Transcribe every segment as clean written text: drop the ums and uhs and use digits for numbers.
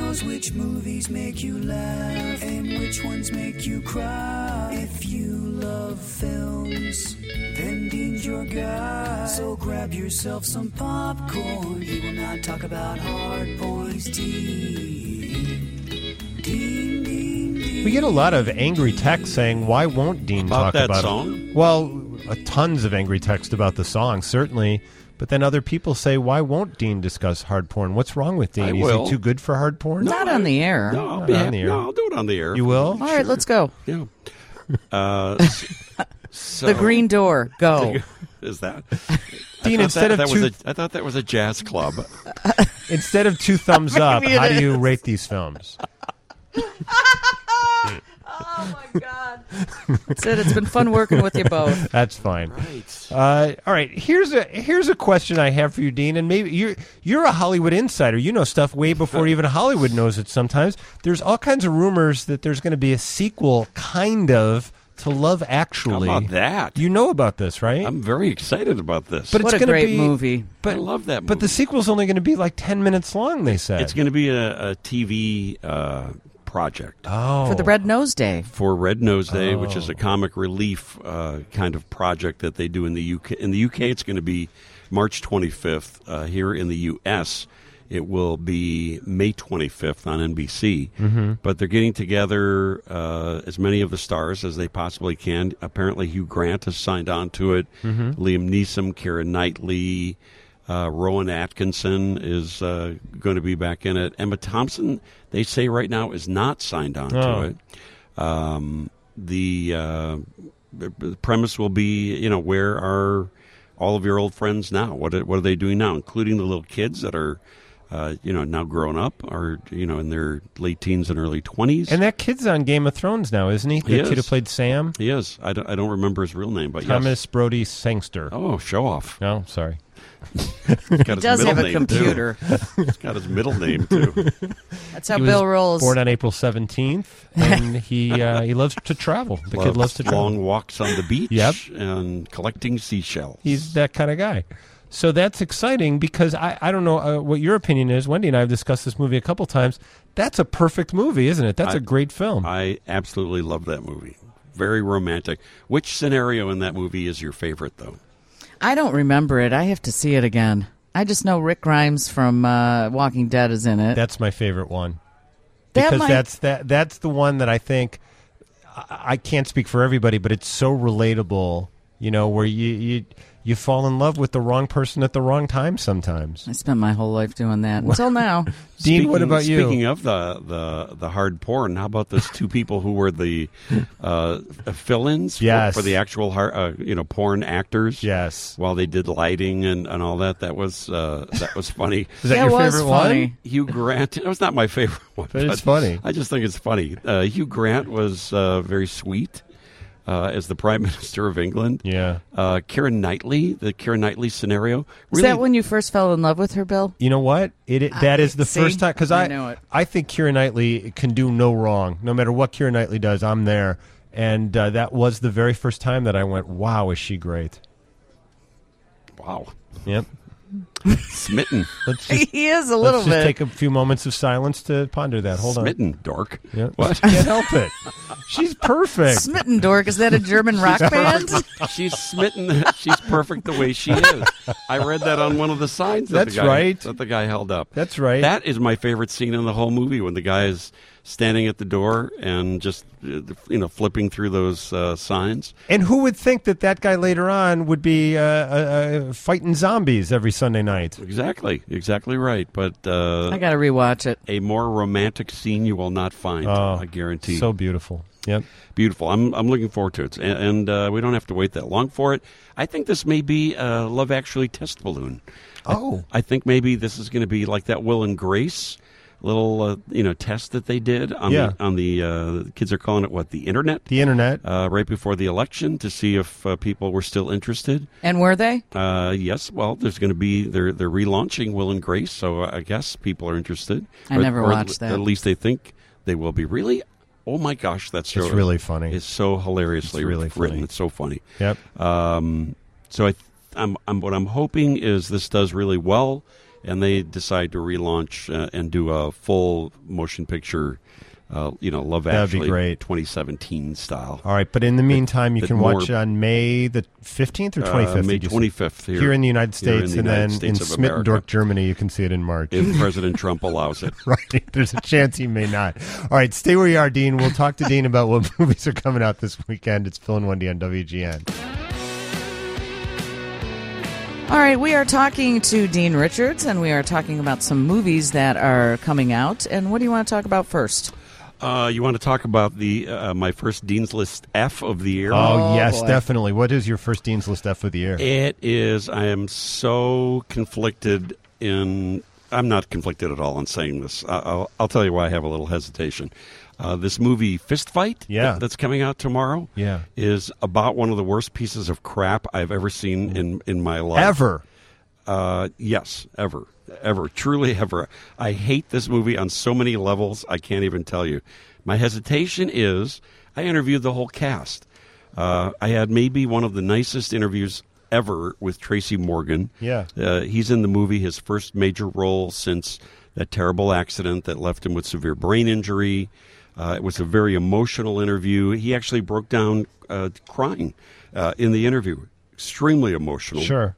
knows which movies make you laugh and which ones make you cry. If you love films, then Dean's your guy. So grab yourself some popcorn. He will not talk about hard points. Dean. We get a lot of angry text saying, why won't Dean talk that about song? it? Well, tons of angry text about the song, certainly. But then other people say, why won't Dean discuss hard porn? What's wrong with Dean? Is he too good for hard porn? Not on the air. No, Not on the air. No, I'll do it on the air. You will? All right, let's go. Yeah. So, The Green Door, go. Is that? Dean, I instead of I thought that was a jazz club. instead of 2 thumbs up, Maybe it how do you is. rate these films? Oh, my God. That's it. It's been fun working with you both. That's fine. Right. All right. Here's a question I have for you, Dean, and maybe you're a Hollywood insider. You know stuff way before even Hollywood knows it. Sometimes there's all kinds of rumors that there's going to be a sequel, kind of, to Love Actually. How about that? You know about this, right? I'm very excited about this. But What it's a gonna great be, movie. But, I love that movie. But the sequel's only going to be like 10 minutes long, they said. It's going to be a TV project. Oh. For the Red Nose Day. For Red Nose Day, which is a comic relief kind of project that they do in the UK. In the UK, it's going to be March 25th. Here in the US, it will be May 25th on NBC. Mm-hmm. But they're getting together as many of the stars as they possibly can. Apparently, Hugh Grant has signed on to it. Mm-hmm. Liam Neeson, Keira Knightley, Rowan Atkinson is going to be back in it. Emma Thompson, they say right now, is not signed on to it. The premise will be, where are all of your old friends now? What are they doing now, including the little kids that are, now grown up, or in their late teens and early 20s. And that kid's on Game of Thrones now, isn't he? The kid who played Sam? He is. I don't remember his real name, but Thomas Brody Sangster. Oh, show off. No, sorry. He does have a computer. He's got his middle name, too. That's how He Bill was rolls. born on April 17th, and he loves to travel. The kid loves to travel. Long walks on the beach Yep. and collecting seashells. He's that kind of guy. So that's exciting because I don't know what your opinion is. Wendy and I have discussed this movie a couple times. That's a perfect movie, isn't it? That's a great film. I absolutely love that movie. Very romantic. Which scenario in that movie is your favorite, though? I don't remember it. I have to see it again. I just know Rick Grimes from Walking Dead is in it. That's my favorite one. That Because might- that's the one that I think, I can't speak for everybody, but it's so relatable, where you fall in love with the wrong person at the wrong time sometimes. I spent my whole life doing that until now. Dean, what about you? Speaking of the hard porn, how about those two people who were the fill-ins Yes. for the actual porn actors? Yes. While they did lighting and all that, that was funny. Is that Yeah, your it was favorite funny. one? Hugh Grant. It was not my favorite one, But it's funny. I just think it's funny. Hugh Grant was very sweet as the Prime Minister of England. Yeah. Keira Knightley, the Keira Knightley scenario. Is Really, that when you first fell in love with her, Bill? You know what? That is the See? first time, because I know it. I think Keira Knightley can do no wrong. No matter what Keira Knightley does, I'm there. And that was the very first time that I went, wow, is she great. wow, Yep. smitten, Let's just, He is a let's little just bit. take a few moments of silence to ponder that. Hold smitten, dork. on. Yep. What? Can't help it. She's perfect. Smittendork, is that a German rock band? She's smitten. She's perfect the way she is. I read that on one of the signs That's right. that the guy held up. That's right. That is my favorite scene in the whole movie, when the guy is standing at the door and just flipping through those signs. And who would think that guy later on would be fighting zombies every Sunday night? Exactly right. But I got to rewatch it. a more romantic scene you will not find. Oh, I guarantee. So beautiful. Yep. Beautiful. I'm looking forward to it, and we don't have to wait that long for it. I think this may be a Love Actually test balloon. Oh. I think maybe this is going to be like that Will and Grace little test that they did on the kids are calling it the internet. The internet. Right before the election, to see if people were still interested. And were they? Yes. Well, there's going to be they're relaunching Will and Grace, so I guess people are interested. I never watched that. At least they think they will be. Really? Oh my gosh, that's It's really funny. It's so hilariously It's really written. funny. It's so funny. Yep. So what I'm hoping is this does really well, and they decide to relaunch and do a full motion picture. Love That'd be Actually, great. 2017 style. All right, but in the meantime, you bit can more- watch it on May the 15th or 25th? May did you say? 25th Here in the United here in States, the and United then States in of Smittendorf, America. Germany, you can see it in March. If President Trump allows it. Right. There's a chance he may not. All right, stay where you are, Dean. We'll talk to Dean about what movies are coming out this weekend. It's Phil and Wendy on WGN. All right, we are talking to Dean Richards, and we are talking about some movies that are coming out. And what do you want to talk about first? You want to talk about the my first Dean's List F of the year? Oh, yes, boy. definitely. What is your first Dean's List F of the year? It is. I am so conflicted in. I'm not conflicted at all in saying this. I'll tell you why I have a little hesitation. This movie, Fist Fight, Yeah. that's coming out tomorrow, Yeah. is about one of the worst pieces of crap I've ever seen in my life. Ever. Yes, ever. Truly ever. I hate this movie on so many levels, I can't even tell you. My hesitation is I interviewed the whole cast. I had maybe one of the nicest interviews ever with Tracy Morgan. Yeah. He's in the movie, his first major role since that terrible accident that left him with severe brain injury. It was a very emotional interview. He actually broke down crying in the interview. Extremely emotional. Sure.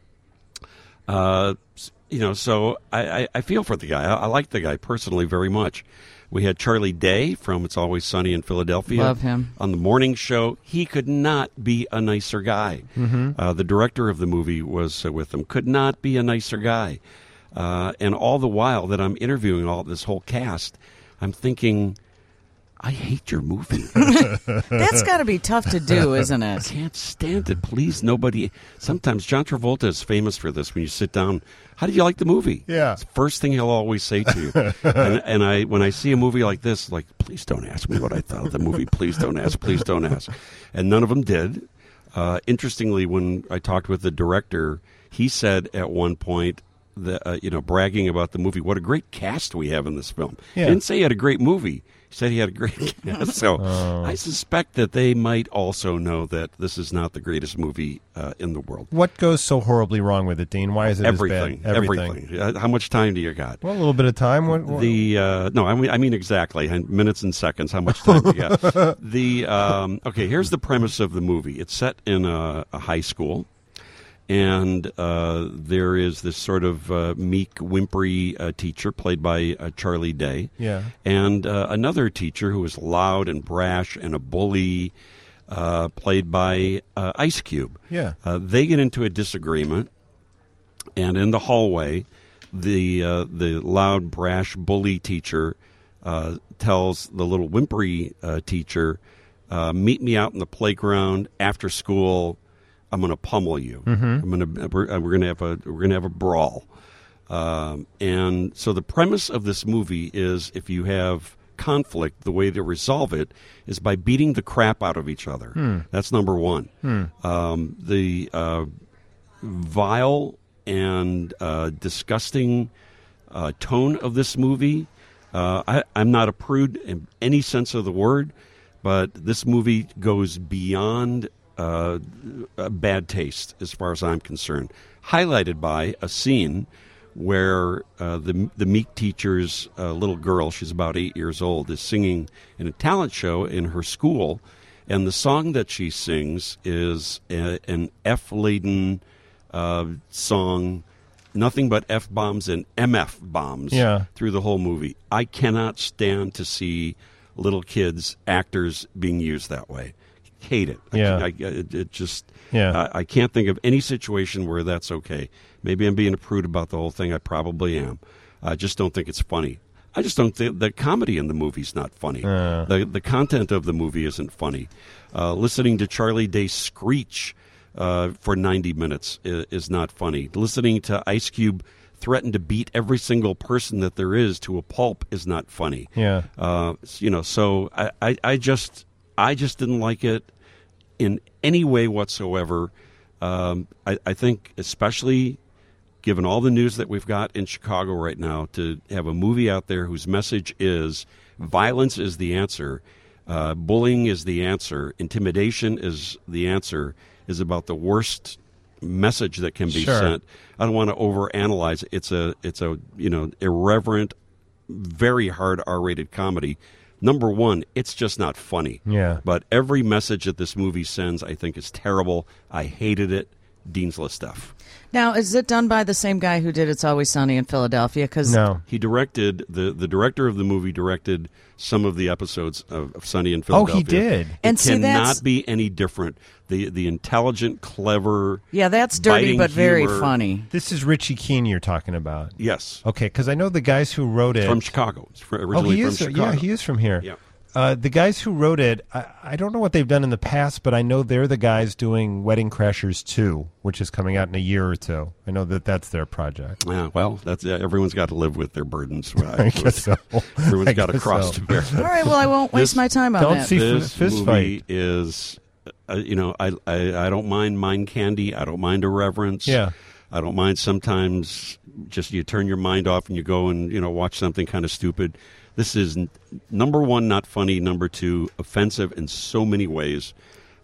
So I feel for the guy. I like the guy personally very much. We had Charlie Day from It's Always Sunny in Philadelphia. Love him. On the morning show. He could not be a nicer guy. Mm-hmm. The director of the movie was with him. Could not be a nicer guy. And all the while that I'm interviewing all this whole cast, I'm thinking, I hate your movie. That's got to be tough to do, isn't I it? can't stand it. Please, nobody. Sometimes John Travolta is famous for this. When you sit down, how did you like the movie? Yeah. It's the first thing he'll always say to you. and I, when I see a movie like this, like, please don't ask me what I thought of the movie. Please don't ask. Please don't ask. And none of them did. Interestingly, when I talked with the director, he said at one point, bragging about the movie, what a great cast we have in this film. Yeah. He didn't say he had a great movie. He said he had a great cast. So I suspect that they might also know that this is not the greatest movie in the world. What goes so horribly wrong with it, Dean? Why is it Everything. as bad? Everything. How much time do you got? Well, a little bit of time. What? No, I mean exactly minutes and seconds. How much time do you got? Okay. Here's the premise of the movie. It's set in a high school, and there is this sort of meek, whimpery teacher played by Charlie Day, Yeah. and another teacher who is loud and brash and a bully, played by Ice Cube. Yeah. They get into a disagreement, and in the hallway, the loud, brash, bully teacher tells the little whimpery teacher, "Meet me out in the playground after school. I'm going to pummel you. We're going to have a brawl." And so the premise of this movie is, if you have conflict, the way to resolve it is by beating the crap out of each other. That's number one. The vile and disgusting tone of this movie, I'm not a prude in any sense of the word, but this movie goes beyond a bad taste as far as I'm concerned, highlighted by a scene where the meek teacher's little girl, she's about 8 years old, is singing in a talent show in her school, and the song that she sings is an F-laden song, nothing but F-bombs and MF bombs through the whole movie. I cannot stand to see little kids, actors, being used that way. Hate it. I can't think of any situation where that's okay. Maybe I'm being a prude about the whole thing. I probably am. I just don't think it's funny. I just don't think the comedy in the movie's not funny. The content of the movie isn't funny. Listening to Charlie Day screech for 90 minutes is not funny. Listening to Ice Cube threaten to beat every single person that there is to a pulp is not funny. Yeah. So I just didn't like it in any way whatsoever. I think, especially given all the news that we've got in Chicago right now, to have a movie out there whose message is violence is the answer, bullying is the answer, intimidation is the answer, is about the worst message that can be Sure. sent. I don't want to overanalyze it. It's a irreverent, very hard R-rated comedy. Number one, it's just not funny. Yeah. But every message that this movie sends, I think, is terrible. I hated it. Dean's List stuff. Now, is it done by the same guy who did It's Always Sunny in Philadelphia? No. He directed, the director of the movie directed some of the episodes of Sunny in Philadelphia. Oh, he did. And It see, that's- cannot be any different. The intelligent, clever, Yeah, that's dirty biting but very humor. funny. This is Richie Keene you're talking about. Yes. Okay, because I know the guys who wrote it. From Chicago. It's Oh, originally he from is. Chicago. Yeah, he is from here. Yeah. The guys who wrote it, I don't know what they've done in the past, but I know they're the guys doing Wedding Crashers 2, which is coming out in a year or two. I know that's their project. Yeah, well, that's everyone's got to live with their burdens. I guess so. Everyone's I got a guess cross so. to bear. All right, well, I won't waste my time on don't that. see- This fist movie fight. is, I don't mind candy. I don't mind irreverence. Yeah. I don't mind sometimes just you turn your mind off and you go and watch something kind of stupid. This is number one, not funny. Number two, offensive in so many ways.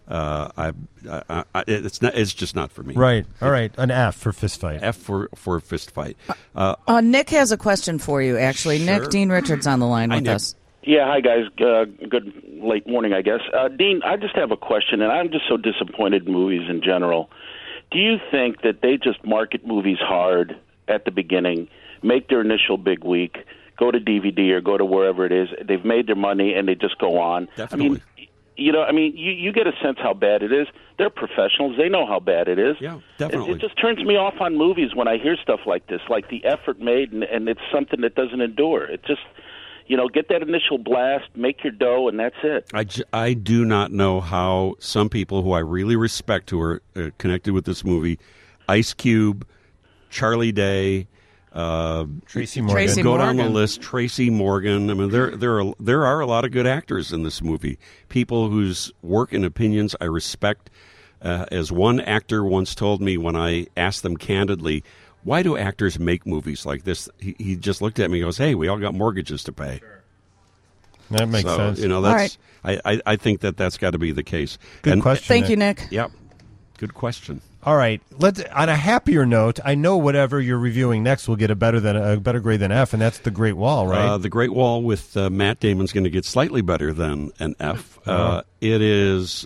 It's just not for me. Right. All right. An F for fist fight. F for fist fight. Nick has a question for you, actually. Sure. Nick, Dean Richards on the line Hi, with Nick. us. Yeah, hi guys. Good late morning, I guess. Dean, I just have a question, and I'm just so disappointed in movies in general. Do you think that they just market movies hard at the beginning, make their initial big week, go to DVD or go to wherever it is, they've made their money, and they just go on? Definitely. You get a sense how bad it is. They're professionals. They know how bad it is. Yeah, definitely. It just turns me off on movies when I hear stuff like this, like the effort made, and it's something that doesn't endure. It just, get that initial blast, make your dough, and that's it. I do not know how some people who I really respect who are connected with this movie, Ice Cube, Charlie Day, Tracy Morgan. Tracy go down the Morgan. list, Tracy Morgan. I mean, there are a lot of good actors in this movie. People whose work and opinions I respect. As one actor once told me when I asked them candidly, why do actors make movies like this? He just looked at me and goes, hey, we all got mortgages to pay. That makes So, sense. that's, I think that's got to be the case. Good question. Thank you, Nick. Yep. Good question. All right. Let's. On a happier note, I know whatever you're reviewing next will get a better grade than F, and that's The Great Wall, right? The Great Wall with Matt Damon's going to get slightly better than an F. It is.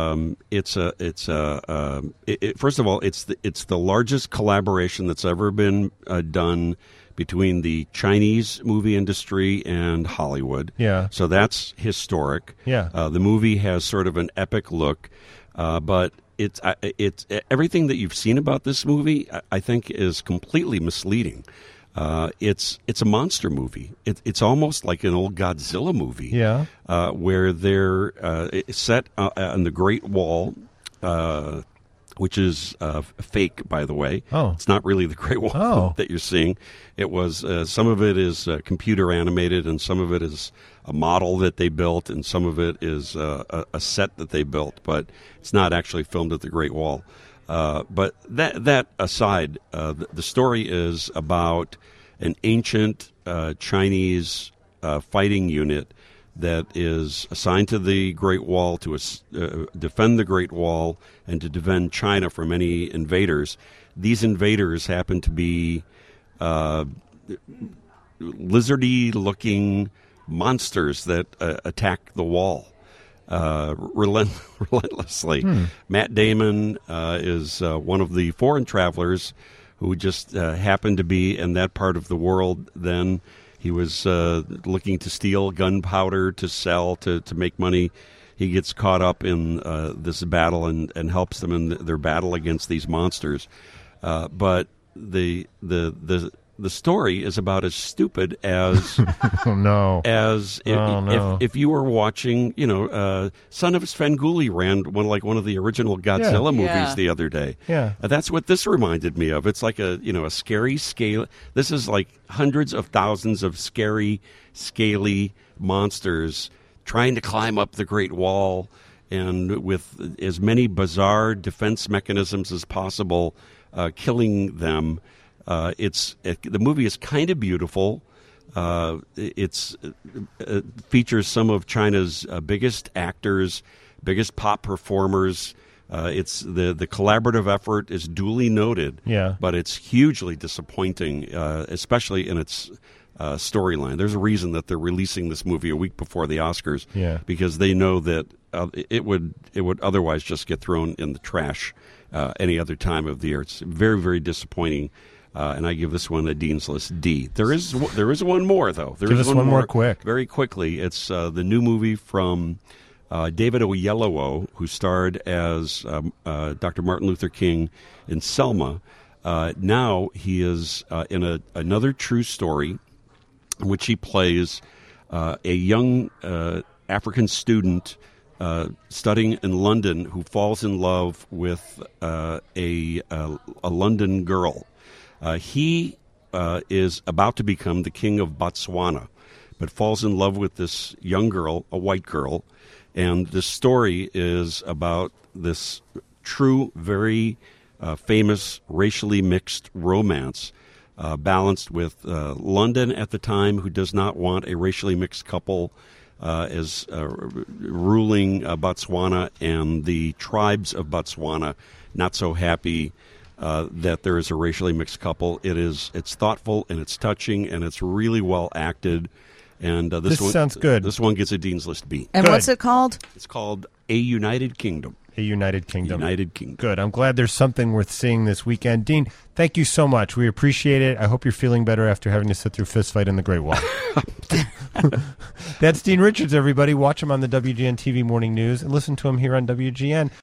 First of all, it's the largest collaboration that's ever been done between the Chinese movie industry and Hollywood. Yeah. So that's historic. Yeah. The movie has sort of an epic look, but it's everything that you've seen about this movie, I think, is completely misleading. It's a monster movie. It's almost like an old Godzilla movie. Yeah. Where they're set on the Great Wall, which is fake, by the way. Oh. It's not really the Great Wall Oh. that you're seeing. It was some of it is computer animated, and some of it is a model that they built, and some of it is a set that they built. But it's not actually filmed at the Great Wall. But that aside, the story is about an ancient Chinese fighting unit that is assigned to the Great Wall to defend the Great Wall and to defend China from any invaders. These invaders happen to be lizardy-looking monsters that attack the wall relentlessly. Matt Damon is one of the foreign travelers who just happened to be in that part of the world then. He was looking to steal gunpowder to sell to make money. He gets caught up in this battle and helps them in their battle against these monsters. But the story is about as stupid as Oh no. as if you were watching, Son of Svengoolie ran one of the original Godzilla movies Yeah. the other day. Yeah. That's what this reminded me of. It's like a scary scale. This is like hundreds of thousands of scary, scaly monsters trying to climb up the Great Wall, and with as many bizarre defense mechanisms as possible, killing them. The movie is kind of beautiful. It features some of China's biggest actors, biggest pop performers, It's the collaborative effort is duly noted, but it's hugely disappointing, especially in its storyline. There's a reason that they're releasing this movie a week before the Oscars, because they know that it would otherwise just get thrown in the trash any other time of the year. It's very, very disappointing. And I give this one a Dean's List D. There is one more, though. Give us one more quick. Very quickly. It's the new movie from David Oyelowo, who starred as Dr. Martin Luther King in Selma. Now he is in another true story in which he plays a young African student studying in London who falls in love with a London girl. He is about to become the king of Botswana, but falls in love with this young girl, a white girl. And this story is about this true, very famous, racially mixed romance, balanced with London at the time, who does not want a racially mixed couple as ruling Botswana, and the tribes of Botswana not so happy that there is a racially mixed couple. It's thoughtful and it's touching and it's really well acted. And this one sounds good. This one gets a Dean's List B. And what's it called? It's called A United Kingdom. A United Kingdom. United Kingdom. Good. I'm glad there's something worth seeing this weekend. Dean, thank you so much. We appreciate it. I hope you're feeling better after having to sit through Fist Fight in the Great Wall. That's Dean Richards, everybody. Watch him on the WGN TV Morning News and listen to him here on WGN.